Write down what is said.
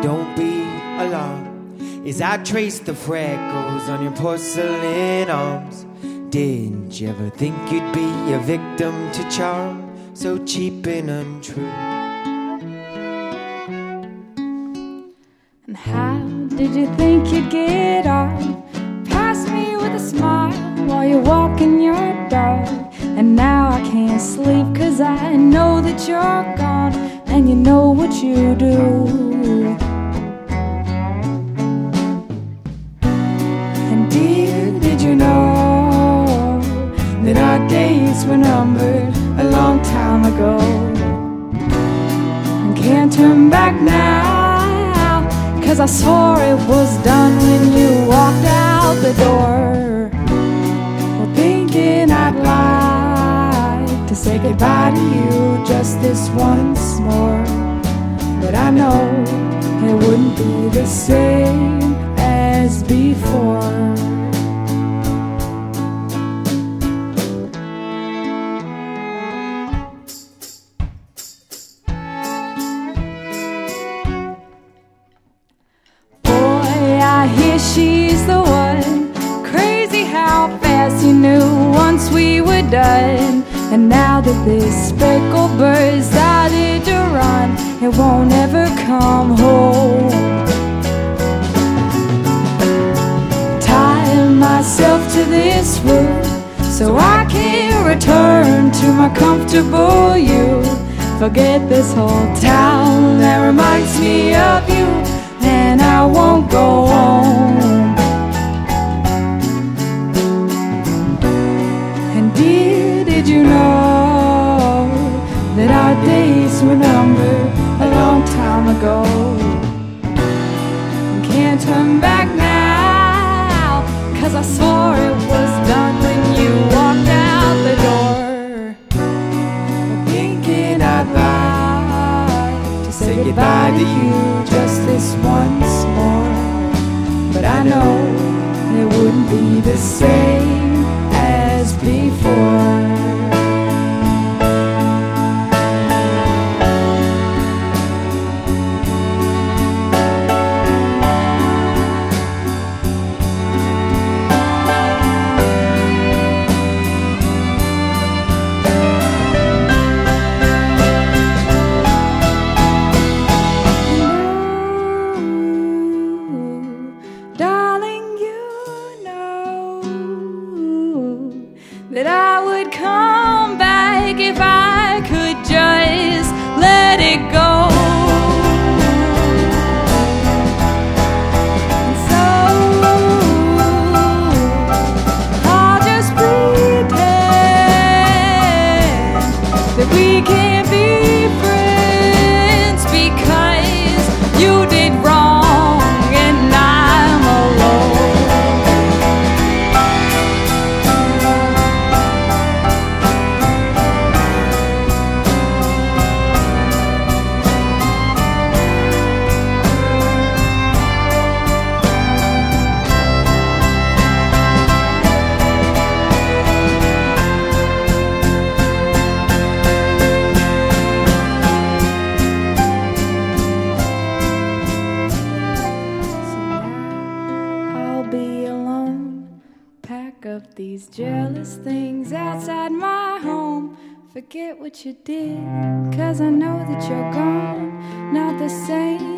don't be alarmed as I trace the freckles on your porcelain arms. Didn't you ever think you'd be a victim to charm so cheap and untrue? And how did you think you'd get on past me with a smile while you're walking your dog? And now I can't sleep 'cause I know that you're gone, and you know what you do. And dear, did you know that our days were numbered a long time ago? And can't turn back now, 'cause I swore it was done when you walked out the door. Well, thinking I'd like to say goodbye to you just this once more, but I know it wouldn't be the same as before. She's the one. Crazy how fast you knew once we were done. And now that this speckled bird started to run, it won't ever come home. Tie myself to this roof so I can return to my comfortable youth. Forget this whole town that reminds me of you, and I won't go home. And dear, did you know that our days were numbered a long time ago? And can't turn back now, 'cause I swore it was done when you walked out the door. But thinking I'd like to say goodbye to you just this once more, but I know it wouldn't be the same as before. That I would come back if I could just let it go. And so I'll just pretend that we can't be friends, because you did wrong and I'm alone. Up these jealous things outside my home. Forget what you did, 'cause I know that you're gone, not the same